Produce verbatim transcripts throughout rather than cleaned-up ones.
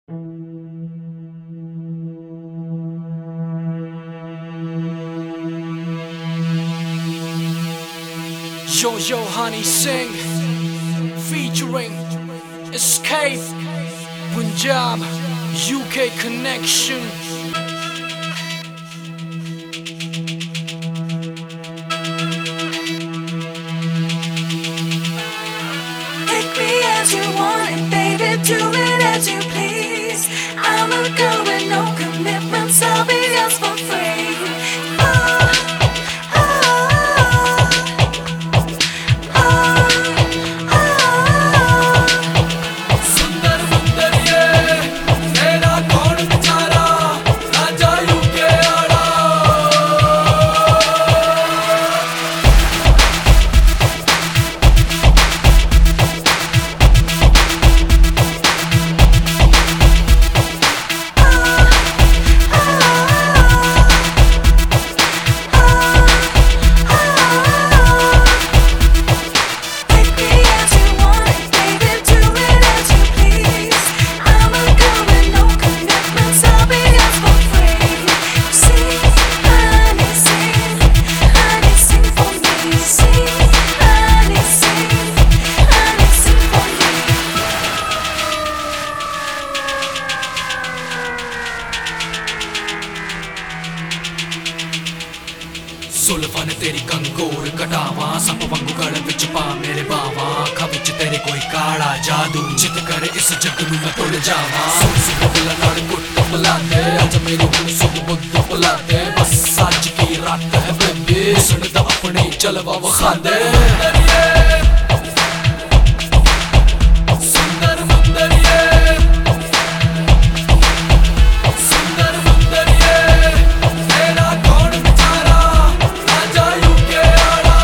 Yo Yo Honey Singh featuring Escape Punjab U K Connection. Take me as you want it, baby, do it as you please. I'm a girl with no commitments, I'll be yours for free. Oh, oh, oh, oh, oh. Sundar Mundariye, tera kaun bichara, Raja U K aala. सुल्फा ने तेरी कंगोर कटावा सप वांगू गल विच पा मेरे बावा अखां विच तेरे कोई काला जादू जित करे इस जग नूं मैं भुल जावा सुन सुन बुला नाल गुट बुलाते अज मेरी हुण सुख बुद्ध बुलाते बस अज की रात है बेबी सुन दा अपने जलवा वखा दे सुंदर मुंदरिये सुंदर मुंदरिये तेरा कौन बेचारा राजा यू के आला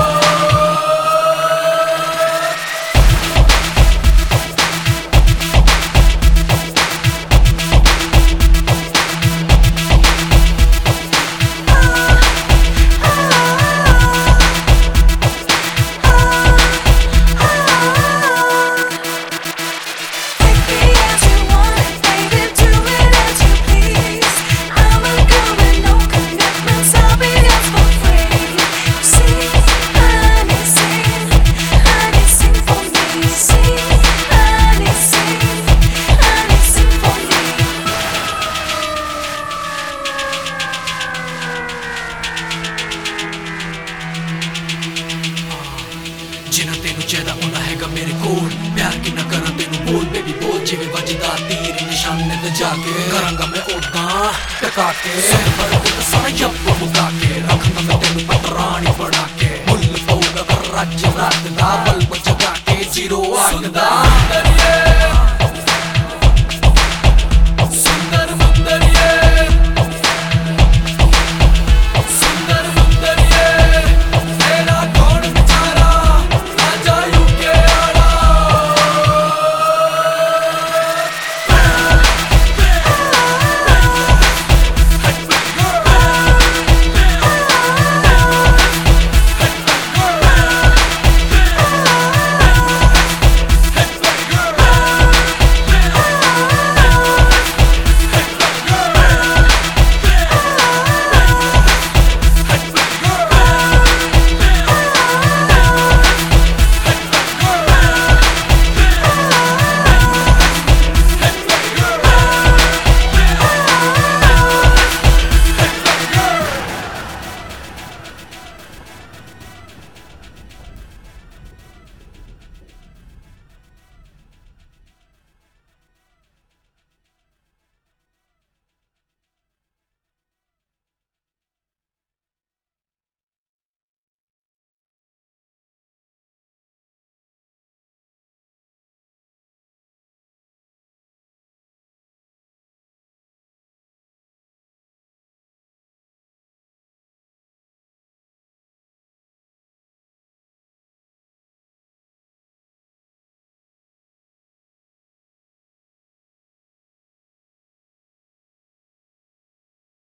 जिन्ना तेनू चाहिदा उन्ना हैगा मेरे कोल प्यार किन्ना करा तेनू बोल बेबी बोल जिवें वजदा तीर निशाने ते जाके करांगा मैं ओदां टका के सब पर ते सारा यप मुका के रखना मैं तेनू पटरानी बना के मुल पऊगा कर रज रात दा बल्ब जगा के जीरो आग दा